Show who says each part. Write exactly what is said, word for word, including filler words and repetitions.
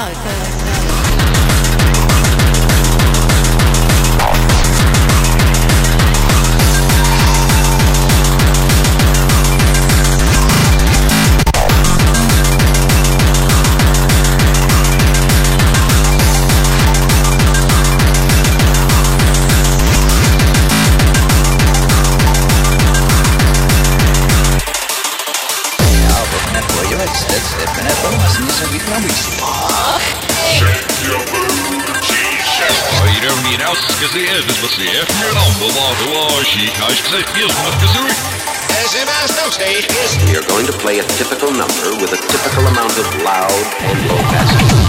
Speaker 1: We are going to play a typical number with a typical amount of loud and low passages.